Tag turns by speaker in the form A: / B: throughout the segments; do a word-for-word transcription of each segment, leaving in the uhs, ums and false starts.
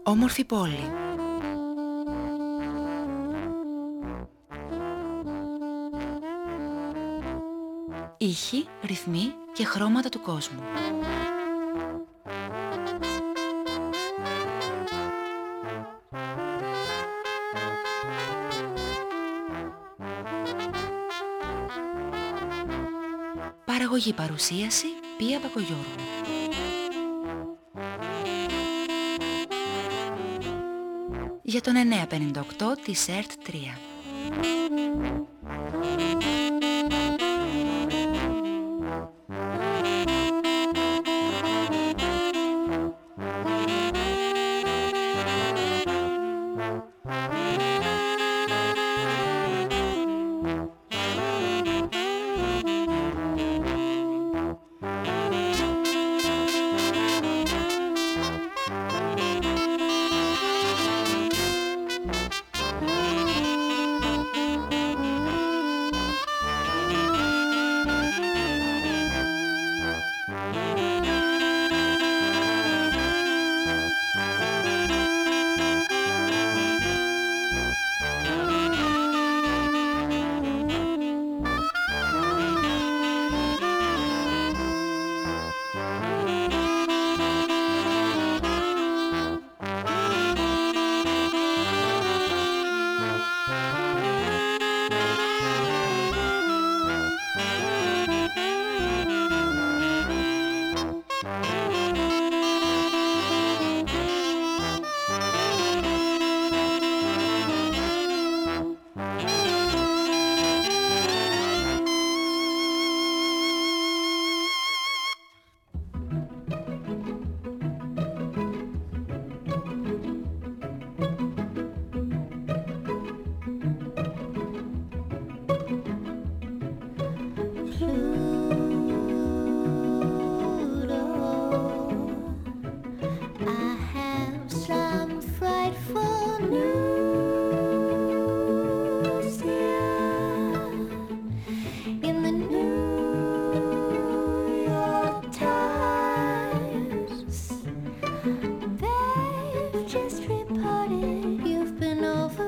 A: Όμορφη πόλη. Ήχοι, ρυθμοί και χρώματα του κόσμου. Παραγωγή, παρουσίαση, Πία Μπακογιώργου. Για τον εννιακόσια πενήντα οκτώ της ΕΡΤ τρία.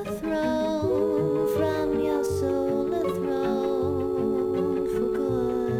B: From your soul a throne for good.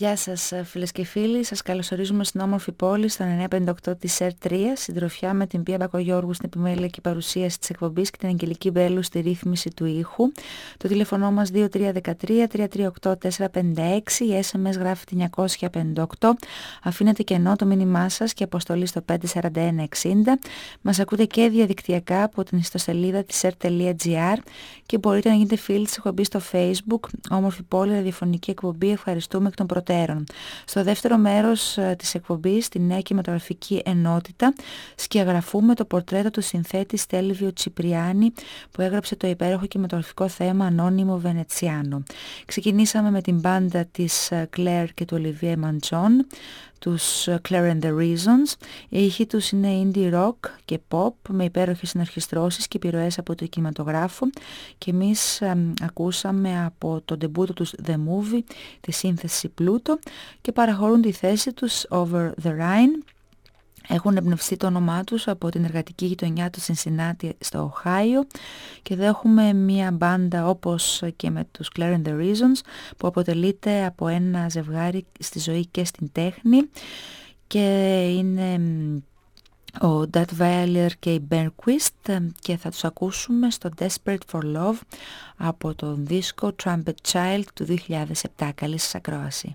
A: Γεια σας φίλες και φίλοι, σας καλωσορίζουμε στην όμορφη πόλη στο εννιακόσια πενήντα οκτώ της ΕΡ τρία, συντροφιά με την Πία Μπακογιώργου στην επιμέλεια και παρουσίαση της εκπομπής και την Αγγελική Μπέλου στη ρύθμιση του ήχου. Το τηλέφωνο μας δύο τρία ένα τρία τρία τρία οκτώ τέσσερα πέντε έξι, η ες εμ ες γράφει εννιακόσια πενήντα οκτώ, αφήνετε κενό το μήνυμά σας και αποστολή στο πέντε τέσσερα ένα εξήντα. Μας ακούτε και διαδικτυακά από την ιστοσελίδα της ερ τελεία τζι άρ και μπορείτε να γίνετε φίλοι της εκπομπής στο Facebook, όμορφη πόλη, ραδιοφωνική εκπομπή, ευχαριστούμε εκ των προτέρων. Στο δεύτερο μέρος της εκπομπής, στη νέα κινηματογραφική ενότητα, σκιαγραφούμε το πορτρέτο του συνθέτη Στέλβιο Τσιπριάνη που έγραψε το υπέροχο κινηματογραφικό θέμα Ανώνυμο Βενετσιάνο. Ξεκινήσαμε με την μπάντα της Claire και του Olivier Manchon, τους Claire and the Reasons. Οι ήχοι τους είναι indie rock και pop με υπέροχες συνορχιστρώσεις και επιρροές από το κινηματογράφο και εμείς ε, ακούσαμε από το ντεμπούτο τους The Movie τη σύνθεση Pluto και παραχωρούν τη θέση τους Over the Rhine. Έχουν εμπνευστεί το όνομά τους από την εργατική γειτονιά του Σινσινάτι στο Οχάιο και εδώ έχουμε μια μπάντα όπως και με τους Claire and the Reasons που αποτελείται από ένα ζευγάρι στη ζωή και στην τέχνη και είναι ο Dat Weiler και η Berquist και θα τους ακούσουμε στο Desperate for Love από το δίσκο Trumpet Child του δύο χιλιάδες επτά. Καλή σας ακρόαση.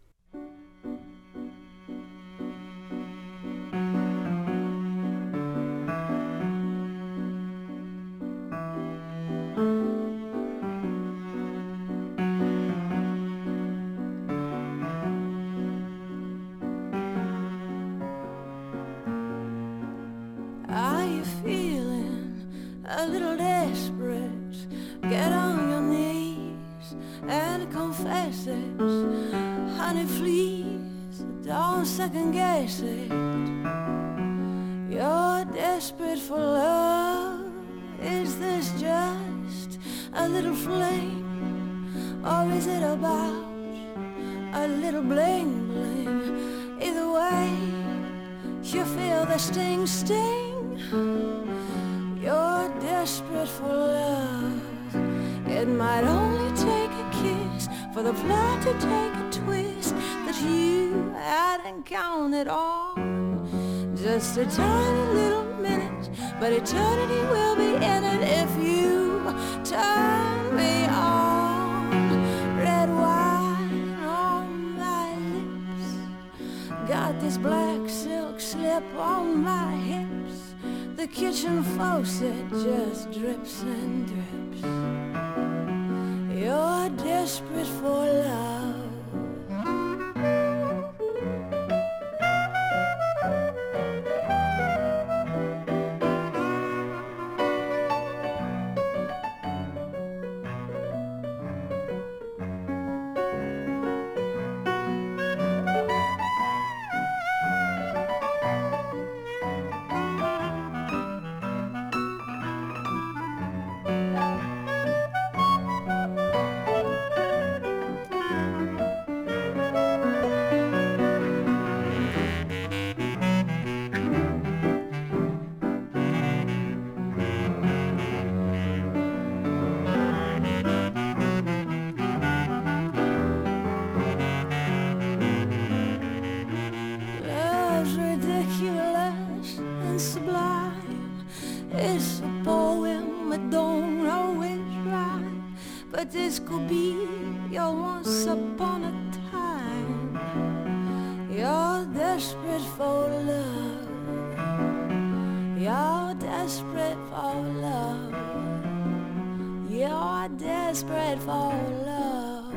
B: A little desperate, get on your knees and confess it. Honey, please, don't second guess it. You're desperate for love. Is this just a little flame, or is it about a little bling bling? Either way, you feel the sting sting. You're desperate for love. It might only take a kiss for the plot to take a twist that you hadn't counted on. Just a tiny little minute, but eternity will be in it if you turn me on. Red wine on my lips, got this black silk slip on my hips. The kitchen faucet just drips and drips. You're desperate for love. This could be your once upon a time. You're desperate for love. You're desperate for love. You're desperate for love.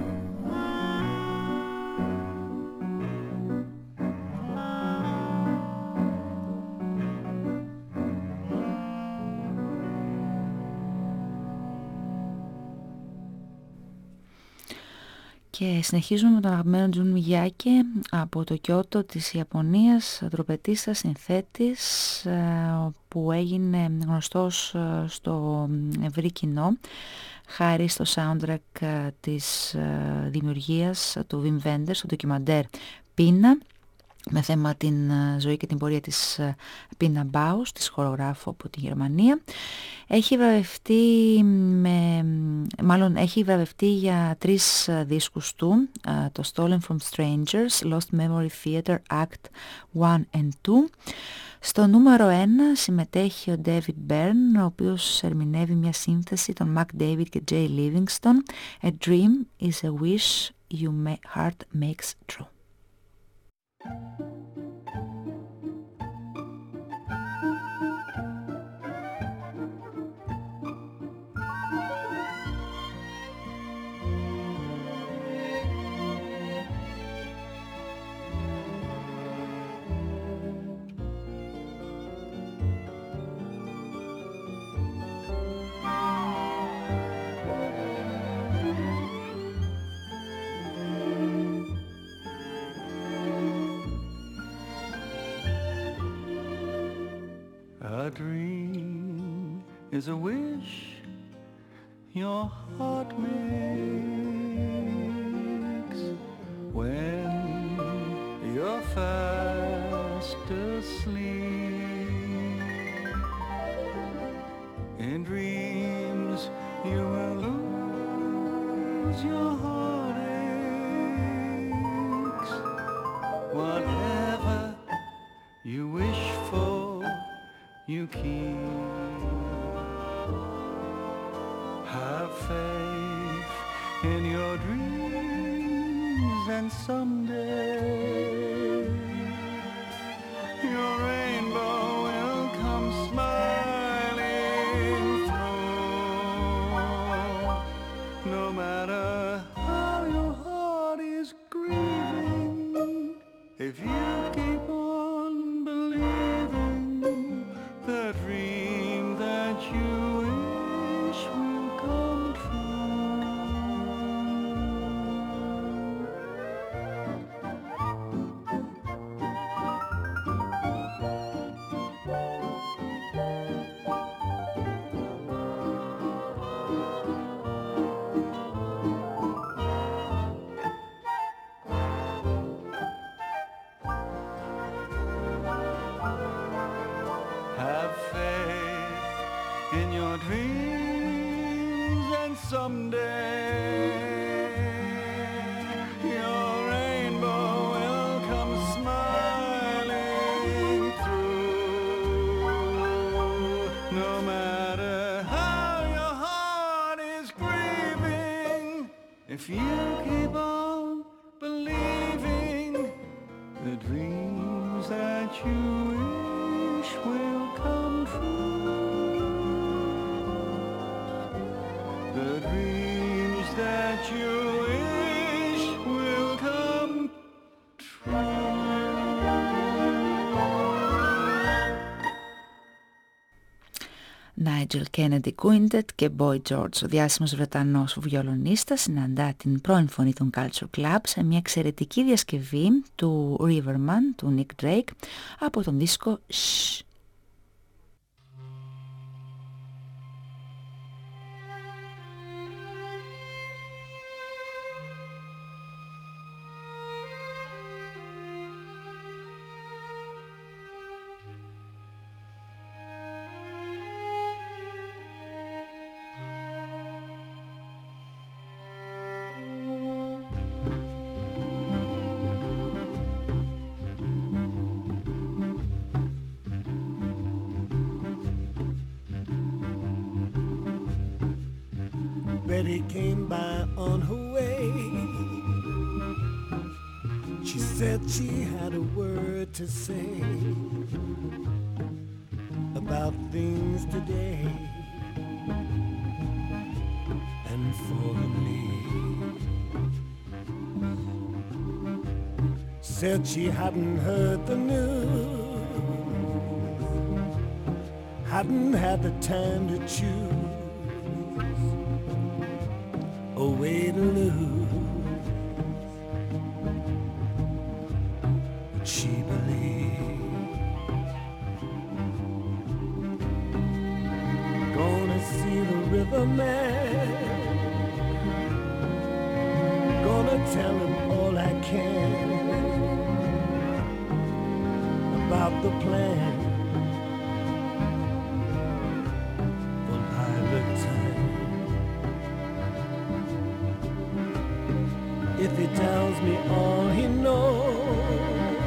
A: Και συνεχίζουμε με τον αγαπημένο Τζουν Μιγιάκε από το Κιώτο της Ιαπωνίας, τροπετίστας, συνθέτης που έγινε γνωστός στο ευρύ κοινό χάρη στο soundtrack της δημιουργίας του Wim Wenders, στο ντοκιμαντέρ Πίνα. με θέμα την ζωή και την πορεία της Πίνα Μπάους, της χορογράφου από τη Γερμανία. Έχει βραβευτεί, με, μάλλον έχει βραβευτεί για τρεις δίσκους του, το Stolen from Strangers, Lost Memory Theater Act one and two. Στο νούμερο ένα συμμετέχει ο David Byrne, ο οποίος ερμηνεύει μια σύνθεση των Mac David και Jay Livingston. A dream is a wish your heart makes true.
C: A dream is a wish your heart makes when you're fast asleep. In dreams you will lose your heartaches. Whatever you wish for, you keep. Have faith in your dreams, and someday your rainbow will come smiling through. No matter how your heart is grieving, if you keep on believing, the dream that you wish will come true. Have faith in your dreams, and someday your rainbow will come smiling through. No matter how your heart is grieving, if you keep on believing, the dreams that you wish will come true. The dreams that you wish will come true.
A: Nigel Kennedy Quintet και Boy George. Ο διάσημος Βρετανός βιολονίστας συναντά την πρώην φωνή των Culture Club σε μια εξαιρετική διασκευή του Riverman, του Nick Drake, από τον δίσκο Shh.
D: Betty came by on her way. She said she had a word to say about things today and for me. Said she hadn't heard the news, hadn't had the time to choose a way to lose, but she believed. Gonna see the riverman, gonna tell him all I can the plan for lilac time. If he tells me all he knows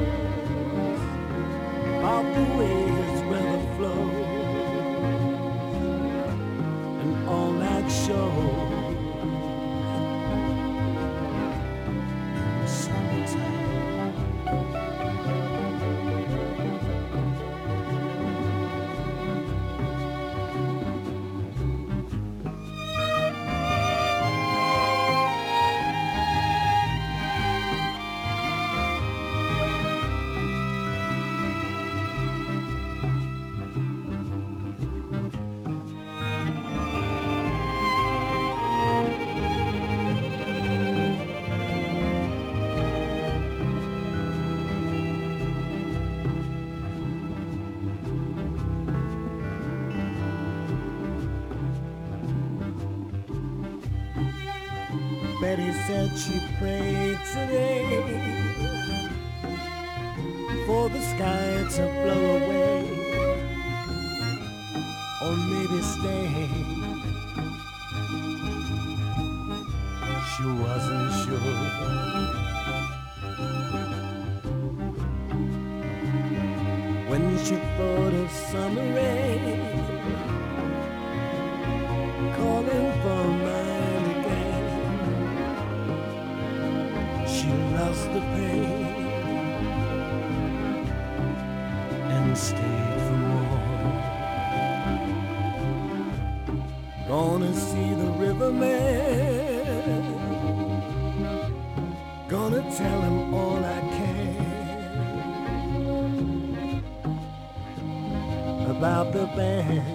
D: about the way his river flows and all that shows in the summertime. Betty said she prayed today for the sky to blow away or maybe stay. She wasn't sure. When she thought of summer rain calling for mind again, she lost the pain and stayed for more. Gonna see the riverman, gonna tell him all I can about the band.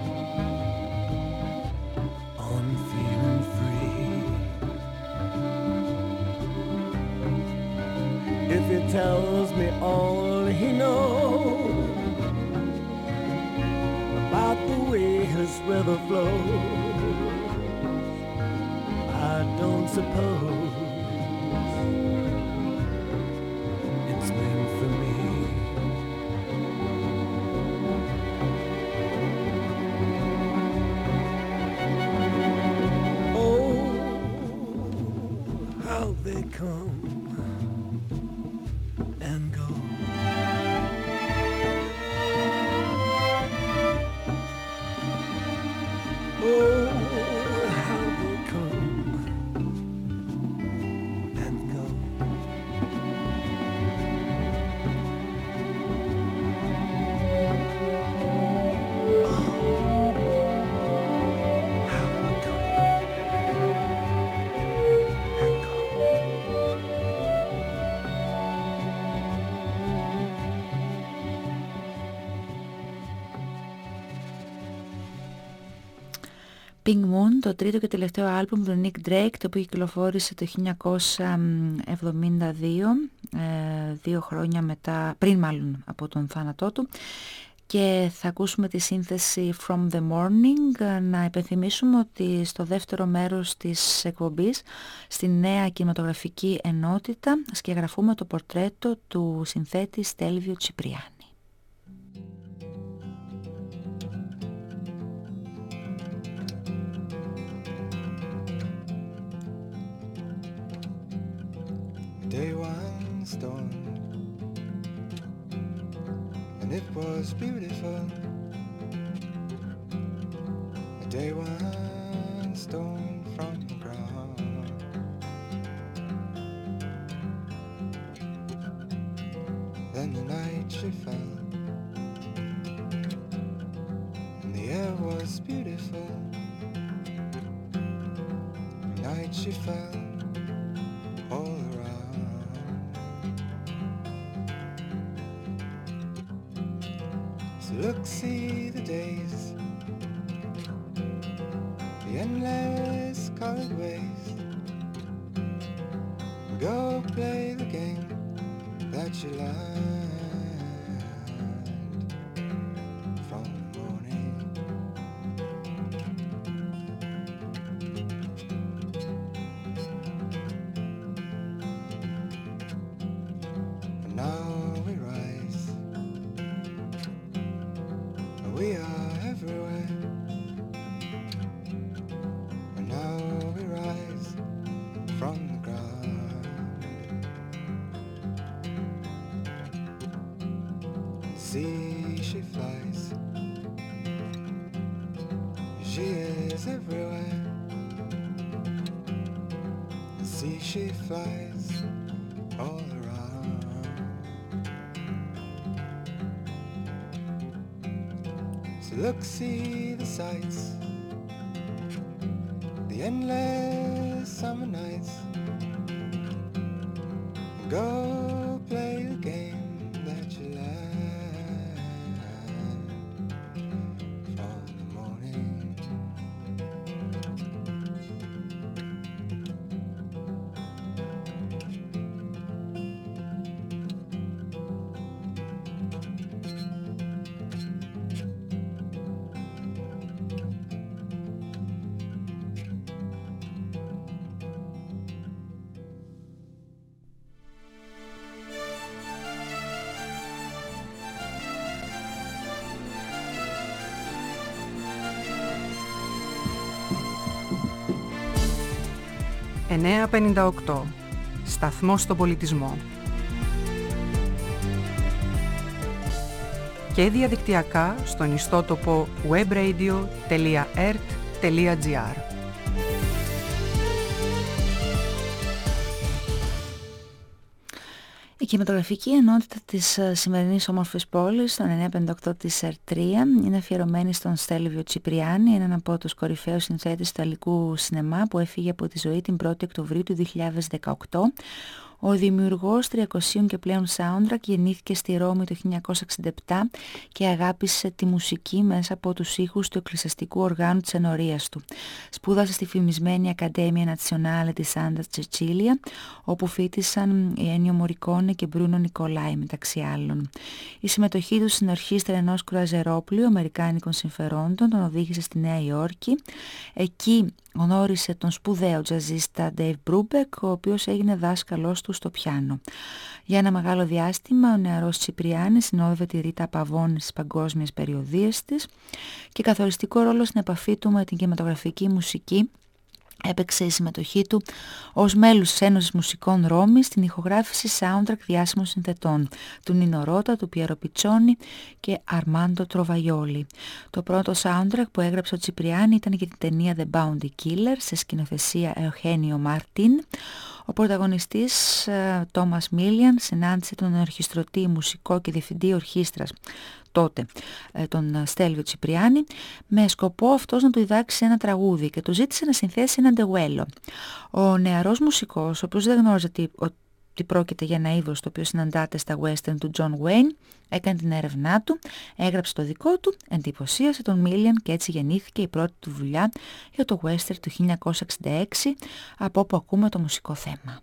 D: He tells me all he knows about the way his river flows. I don't suppose it's meant for me. Oh, how they come and go. Oh, how they come and go. Oh, how they come and go.
A: Pink Moon, το τρίτο και τελευταίο άλμπουμ του Nick Drake, το οποίο κυκλοφόρησε το χίλια εννιακόσια εβδομήντα δύο, δύο χρόνια μετά, πριν μάλλον από τον θάνατό του, και θα ακούσουμε τη σύνθεση From the Morning. Να υπενθυμίσουμε ότι στο δεύτερο μέρος της εκπομπής, στη νέα κινηματογραφική ενότητα, σκιαγραφούμε το πορτρέτο του συνθέτη Στέλβιο Τσιπριάνη.
E: Day one stormed, and it was beautiful. A day one stone from the ground. Then the night she fell, and the air was beautiful. The night she fell all around. Look, see the days, the endless colored ways. Go play the game that you learned from the morning. And now we rise we are everywhere. And now we rise from the ground. See, she flies. She is everywhere. See, she flies all around. So look, see the sights, the endless summer nights. Go play the game that you like from the morning.
F: εννιακόσια πενήντα οκτώ. Σταθμός στον πολιτισμό. Και διαδικτυακά στον ιστότοπο webradio τελεία erт τελεία gr.
A: Η κινηματογραφική ενότητα της σημερινής όμορφης πόλης, των εννιακόσια πενήντα οκτώ της ερ τρία, είναι αφιερωμένη στον Στέλβιο Τσιπριάνη, έναν από τους κορυφαίους συνθέτες του ιταλικού σινεμά που έφυγε από τη ζωή την πρώτη Οκτωβρίου του δύο χιλιάδες δεκαοκτώ. Ο δημιουργός τριακοσίων και πλέον soundtrack γεννήθηκε στη Ρώμη το χίλια εννιακόσια εξήντα επτά και αγάπησε τη μουσική μέσα από τους ήχους του εκκλησιαστικού οργάνου της ενορίας του. Σπούδασε στη φημισμένη Accademia Nazionale di Santa Cecilia, όπου φοιτήσαν οι Ένιο Μορικόνε και Μπρούνο Νικολάη μεταξύ άλλων. Η συμμετοχή του στην ορχήστρα ενός κρουαζερόπλου αμερικάνικων συμφερόντων τον οδήγησε στη Νέα Υόρκη. Εκεί γνώρισε τον σπουδαίο τζαζίστα Dave Brubeck, ο οποίος έγινε δάσκαλος του στο πιάνο. Για ένα μεγάλο διάστημα ο νεαρός Τσιπριάνης συνόδευε τη Ρίτα Παβώνη στις παγκόσμιες περιοδίες της και καθοριστικό ρόλο στην επαφή του με την κινηματογραφική μουσική έπαιξε η συμμετοχή του ως μέλους της Ένωσης Μουσικών Ρώμης στην ηχογράφηση soundtrack διάσημων συνθετών του Νίνο Ρώτα, του Πιέρο Πιτσόνι και Αρμάντο Τροβαϊόλι. Το πρώτο soundtrack που έγραψε ο Τσιπριάνη ήταν για την ταινία The Bounty Killer σε σκηνοθεσία Εουχένιο Μάρτιν. Ο πρωταγωνιστής Τόμας Μίλιαν συνάντησε τον ορχιστρωτή, μουσικό και διευθυντή ορχήστρας τότε, τον Στέλβιο Τσιπριάνη, με σκοπό αυτός να του διδάξει ένα τραγούδι και του ζήτησε να συνθέσει ένα ντεουέλο. Ο νεαρός μουσικός, ο οποίος δεν γνώριζε τι, ότι πρόκειται για ένα είδος το οποίο συναντάται στα western του John Wayne, έκανε την έρευνά του, έγραψε το δικό του, εντυπωσίασε τον Μίλιαν και έτσι γεννήθηκε η πρώτη του δουλειά για το western του χίλια εννιακόσια εξήντα έξι, από όπου ακούμε το μουσικό θέμα.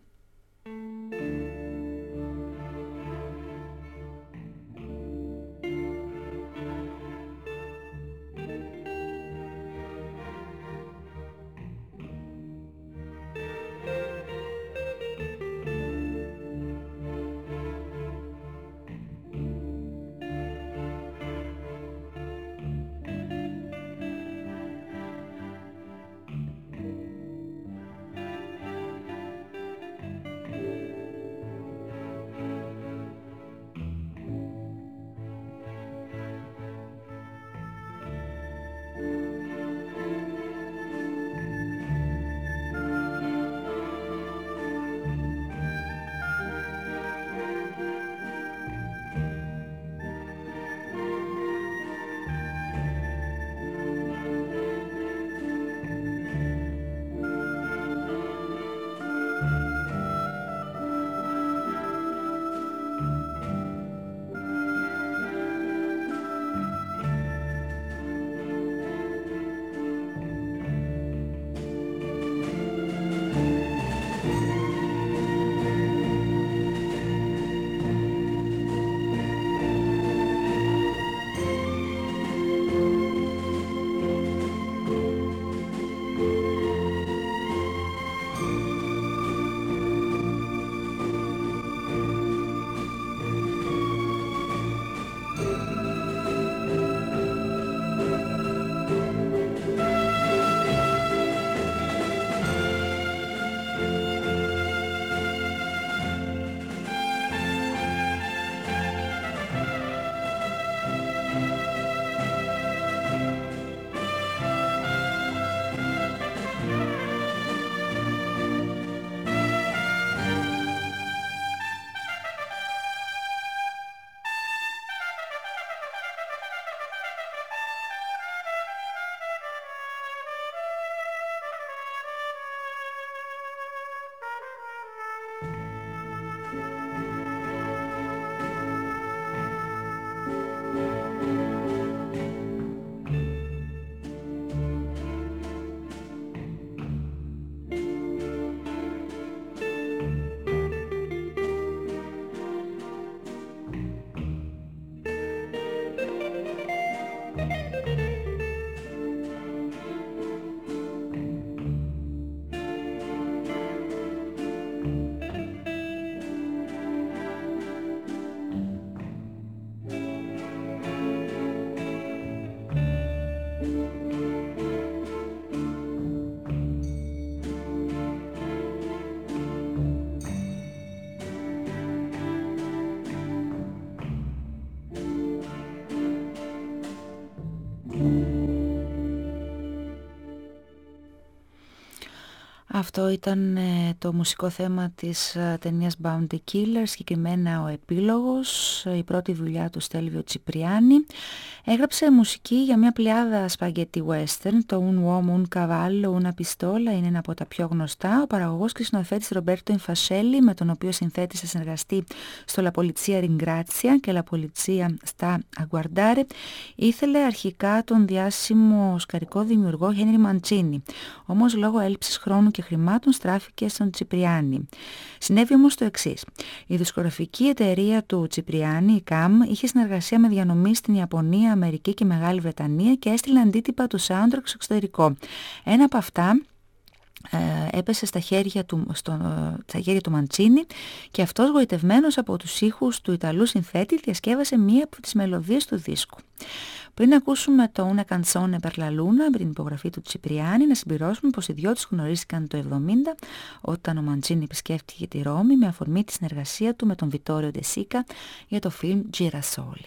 A: Αυτό ήταν ε, το μουσικό θέμα της ε, ταινίας Bounty Killer, συγκεκριμένα ο επίλογος, ε, η πρώτη δουλειά του Στέλβιο Τσιπριάνη. Έγραψε μουσική για μια πλειάδα spaghetti western, το Un Uomo, Un Cavallo, Una Pistola είναι ένα από τα πιο γνωστά. Ο παραγωγός και σκηνοθέτης Ρομπέρτο Ινφασέλη, με τον οποίο συνθέτησε συνεργαστεί στο La Polizia Ringrazia και La Polizia στα Aguardare, ήθελε αρχικά τον διάσημο οσκαρικό δημιουργό Χένρι Μαντσίνι. Όμως λόγω έλλειψης χρόνου και χρημάτων στράφηκε στον Τσιπριάνη. Συνέβη όμως το εξής. Η δισκογραφική εταιρεία του Τσιπριάνη, η κάμ, είχε συνεργασία με διανομή στην Ιαπωνία, Αμερική και Μεγάλη Βρετανία και έστειλε αντίτυπα του soundtrack στο εξωτερικό. Ένα από αυτά ε, έπεσε στα χέρια του, στο, στα χέρια του Μαντσίνι και αυτός, γοητευμένος από τους ήχους του Ιταλού συνθέτη, διασκεύασε μία από τις μελωδίες του δίσκου. Πριν ακούσουμε το Una Canzone per la Luna με την υπογραφή του Τσιπριάνη, να συμπληρώσουμε πως οι δυο τους γνωρίστηκαν το εβδομήντα όταν ο Μαντσίνι επισκέφτηκε τη Ρώμη με αφορμή τη συνεργασία του με τον Βιτόριο Ντεσίκα για το φιλμ Girasoli.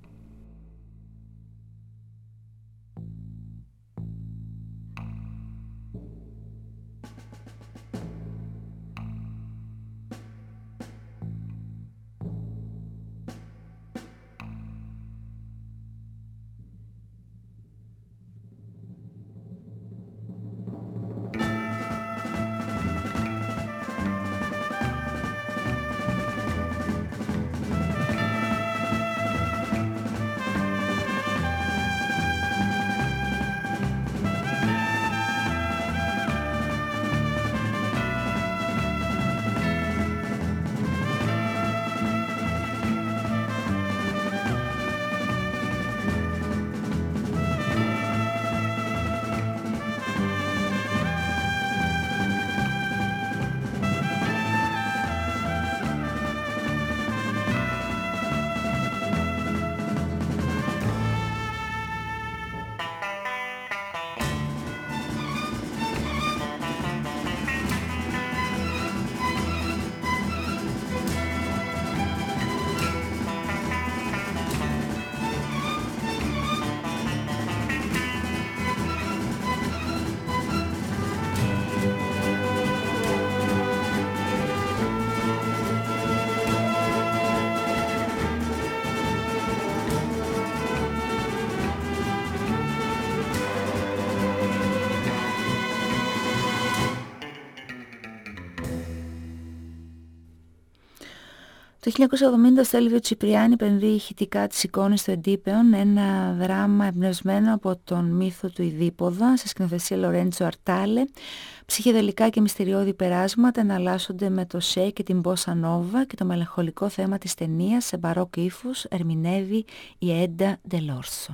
A: Το χίλια εννιακόσια εβδομήντα ο Στέλβιο Τσιπριάνη επενδύει ηχητικά τις εικόνες του Εντύπεων, ένα δράμα εμπνευσμένο από τον μύθο του Ιδίπποδα, σε σκηνοθεσία Λορέντσο Αρτάλε. Ψυχεδελικά και μυστηριώδη περάσματα εναλλάσσονται με το σέι και την μπόσα νόβα και το μελαγχολικό θέμα της ταινίας σε μπαρόκ ύφους ερμηνεύει η Έντα Ντελόρσο.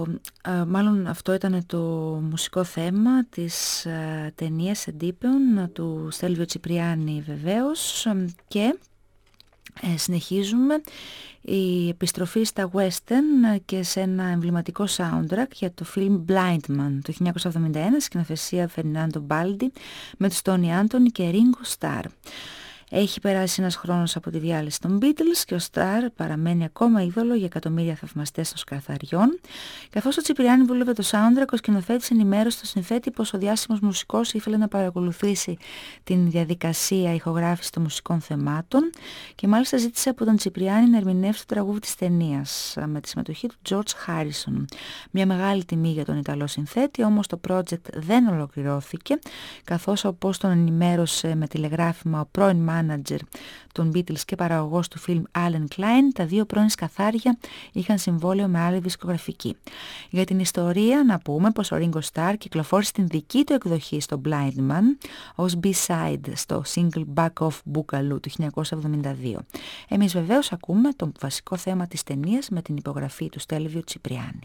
A: μάλλον αυτό ήταν το μουσικό θέμα της ταινίας Εντύπεων του Στέλβιο Τσιπριάνη βεβαίως, και ε, συνεχίζουμε η επιστροφή στα western και σε ένα εμβληματικό soundtrack για το film Blind Man το χίλια εννιακόσια εβδομήντα ένα, σκηνοθεσία Φερνάντο Μπάλντι, με τους Τόνι Άντονι και Ringo Starr. Έχει περάσει ένας χρόνος από τη διάλυση των Beatles και ο Starr παραμένει ακόμα είδωλο για εκατομμύρια θαυμαστές των σκαθαριών. Καθώς ο Τσιπριάνη δούλευε το soundtrack, ο σκηνοθέτης ενημέρωσε τον συνθέτη πως ο διάσημος μουσικός ήθελε να παρακολουθήσει την διαδικασία ηχογράφησης των μουσικών θεμάτων και μάλιστα ζήτησε από τον Τσιπριάνη να ερμηνεύσει το τραγούδι της ταινίας με τη συμμετοχή του George Harrison. Μια μεγάλη τιμή για τον Ιταλό συνθέτη, όμως το project δεν ολοκληρώθηκε, καθώς όπως τον ενημέρωσε με τηλεγράφημα ο πρώην manager των Beatles και παραγωγός του φιλμ Alan Klein, τα δύο πρώην σκαθάρια είχαν συμβόλαιο με άλλη δισκογραφική. Για την ιστορία να πούμε πως ο Ringo Starr κυκλοφόρησε την δική του εκδοχή στο Blind Man ως B-side στο single Back Off Boogaloo του χίλια εννιακόσια εβδομήντα δύο. Εμείς βεβαίως ακούμε το βασικό θέμα της ταινίας με την υπογραφή του Στέλβιο Τσιπριάνη.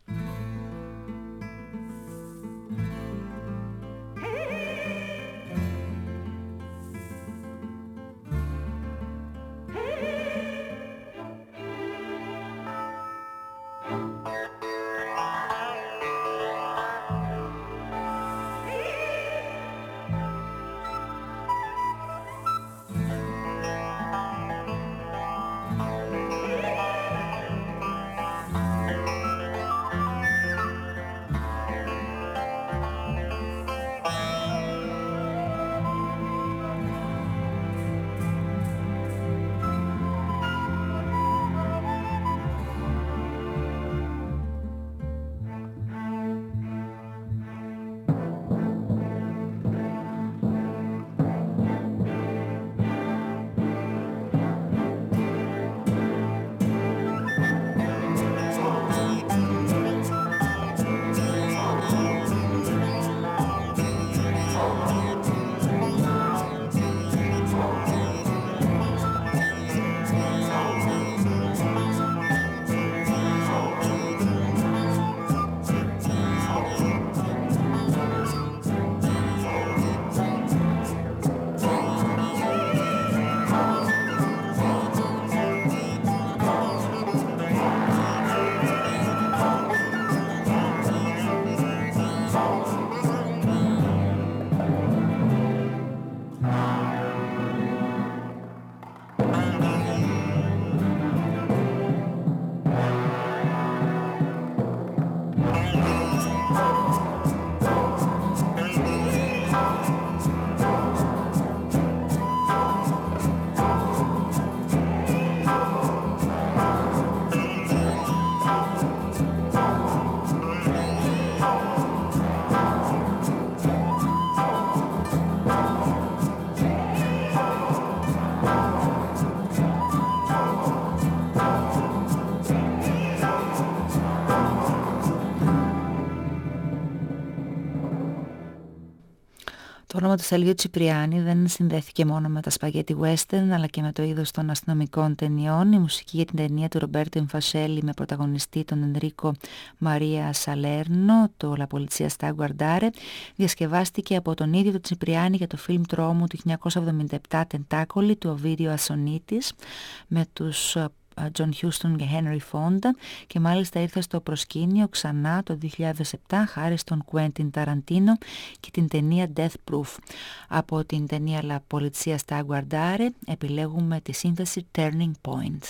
A: Το όνομα του Στέλβιου Τσιπριάνη δεν συνδέθηκε μόνο με τα σπαγέτι western, αλλά και με το είδος των αστυνομικών ταινιών. Η μουσική για την ταινία του Ρομπέρτο Εμφασέλη με πρωταγωνιστή τον Ενρίκο Μαρία Σαλέρνο, το La Polizia sta a guardare, διασκευάστηκε από τον ίδιο τον Τσιπριάνη για το φιλμ τρόμου του χίλια εννιακόσια εβδομήντα επτά Τεντάκολη του Οβίδιο Ασονίτης, με τους John Huston και Henry Fonda, και μάλιστα ήρθε στο προσκήνιο ξανά το δύο χιλιάδες επτά χάρη στον Quentin Tarantino και την ταινία Death Proof. Από την ταινία La Polizia sta a guardare επιλέγουμε τη σύνθεση Turning Point.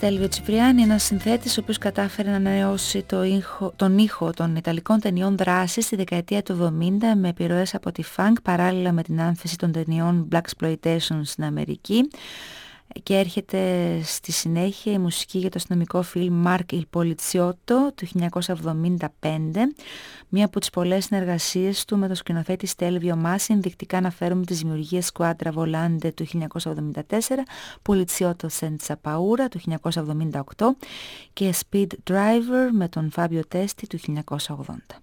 A: Στέλβιο Τσιπριάνη, ένας συνθέτης ο οποίος κατάφερε να ανανεώσει το ήχο, τον ήχο των ιταλικών ταινιών δράσης στη δεκαετία του εβδομήντα με επιρροές από τη funk παράλληλα με την άνθηση των ταινιών Blaxploitation στην Αμερική. Και έρχεται στη συνέχεια η μουσική για το αστυνομικό φιλμ Mark il Poliziotto του χίλια εννιακόσια εβδομήντα πέντε, μία από τις πολλές συνεργασίες του με τον σκηνοθέτη Στέλβιο Μάση. Ενδεικτικά αναφέρουμε τις δημιουργίες Squadra Volante του χίλια εννιακόσια εβδομήντα τέσσερα, Poliziotto Senza Paura του χίλια εννιακόσια εβδομήντα οκτώ και Speed Driver με τον Φάμπιο Τέστη του χίλια εννιακόσια ογδόντα.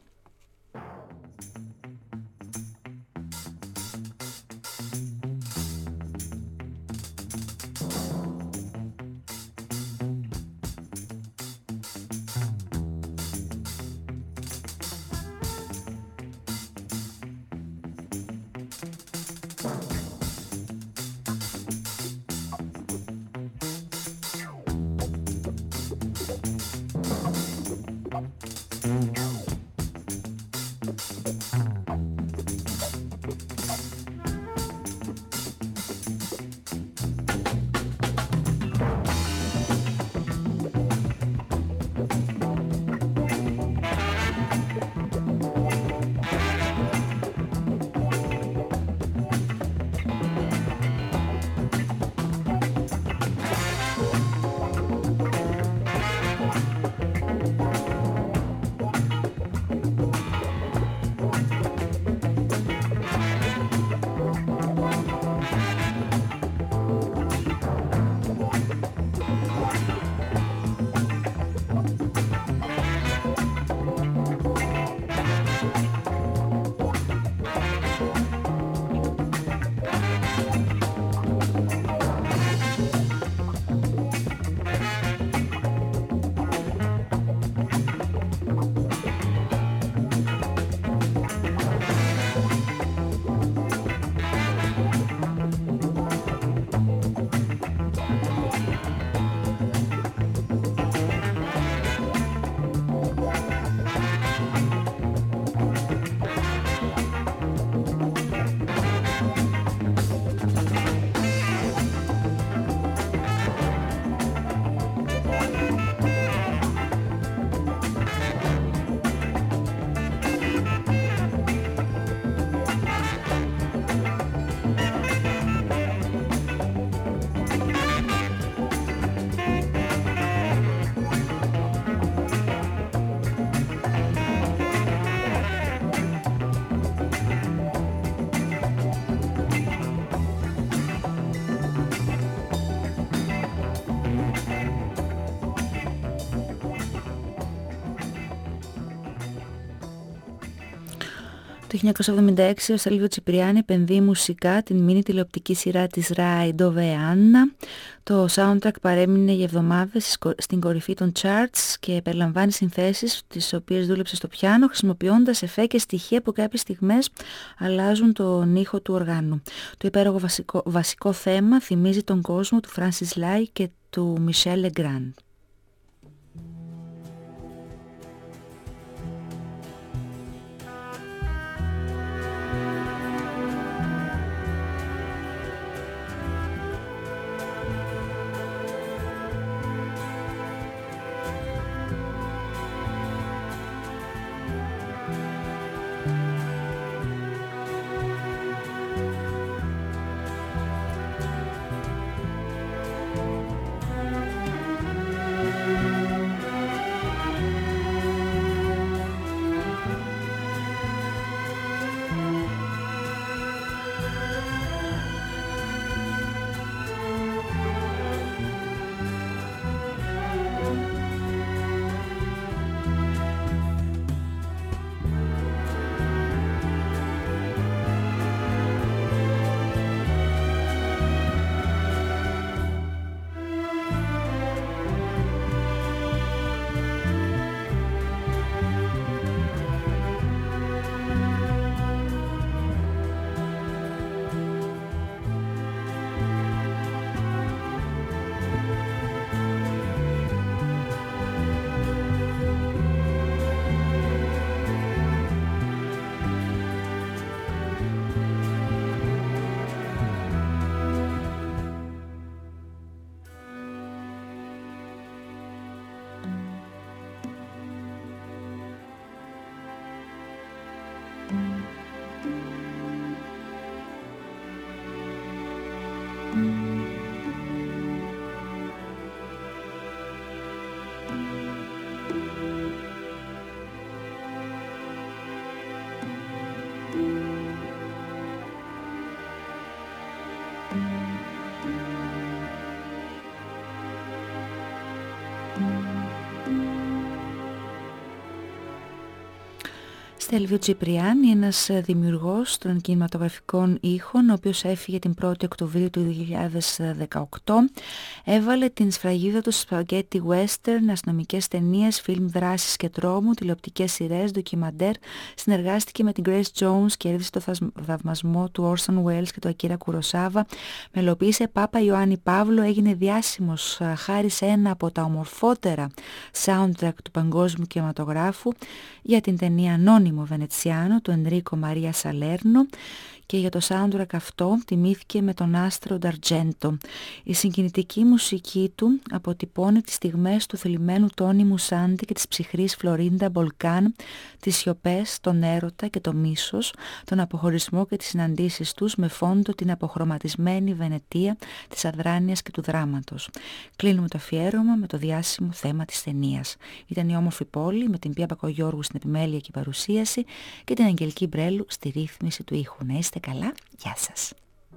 A: Το χίλια εννιακόσια εβδομήντα έξι ο Στέλβιο Τσιπριάνη επενδύει μουσικά την μίνι τηλεοπτική σειρά της Rai Dove Anna. Το soundtrack παρέμεινε για εβδομάδες στην κορυφή των charts και περιλαμβάνει συνθέσεις τις οποίες δούλεψε στο πιάνο χρησιμοποιώντας εφέ και στοιχεία που κάποιες στιγμές αλλάζουν τον ήχο του οργάνου. Το υπέροχο βασικό, βασικό θέμα θυμίζει τον κόσμο του Francis Lai και του Michel Legrand. Στέλβιο Τσιπριάνη, ένας δημιουργός των κινηματογραφικών ήχων, ο οποίος έφυγε την πρώτη Οκτωβρίου του δύο χιλιάδες δεκαοκτώ. Έβαλε την σφραγίδα του σπαγκέτι western, αστυνομικές ταινίες, φιλμ δράσης και τρόμου, τηλεοπτικές σειρές, ντοκιμαντέρ. Συνεργάστηκε με την Grace Jones, κέρδισε το θαυμασμό του Orson Welles και του Ακίρα Κουροσάβα. Μελοποίησε Πάπα Ιωάννη Παύλο, έγινε διάσημος χάρη σε ένα από τα ομορφότερα soundtrack του παγκόσμιου κινηματογράφου για την ταινία Ανώνυμο Βενετσιάνο του Ενρίκο Μαρία Σαλέρνο, και για το soundtrack αυτό τιμήθηκε με τον άστρο Νταρτζέντο. Η συγκινητική μουσική του αποτυπώνει τις στιγμές του θλιμμένου Τόνι Μουσάντι και της ψυχρής Φλωρίντα Μπολκάν, τις σιωπές, τον έρωτα και το μίσος, τον αποχωρισμό και τις συναντήσεις τους, με φόντο την αποχρωματισμένη Βενετία της αδράνειας και του δράματος. Κλείνουμε το αφιέρωμα με το διάσημο θέμα της ταινίας. Ήταν η όμορφη πόλη, με την Πία Μπακογιώργου στην επιμέλεια και παρουσίαση και την Αγγελική Μπρέλου στη ρύθμιση του ήχου. Να είστε καλά, γεια σας.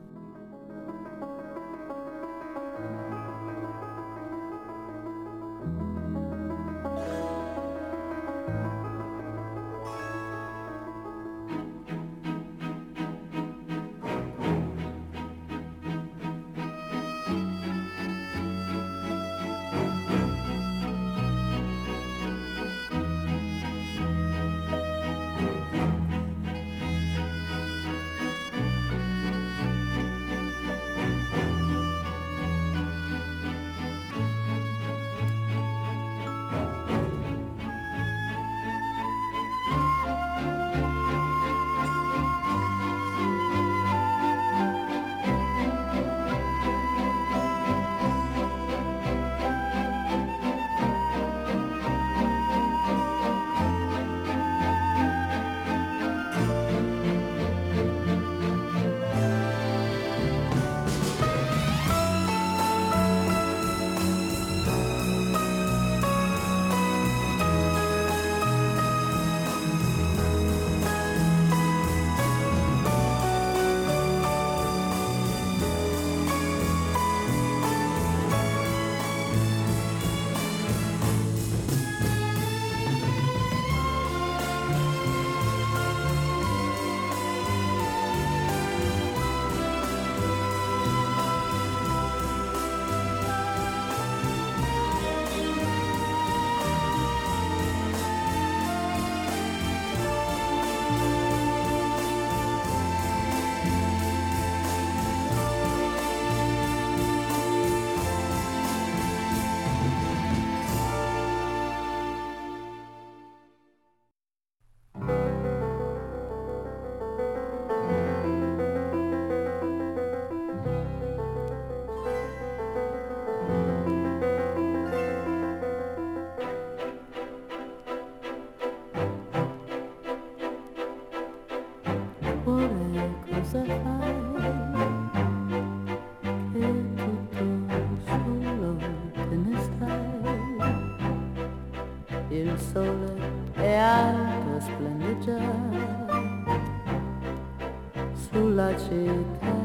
B: Il sole è alto e splendigia sulla città.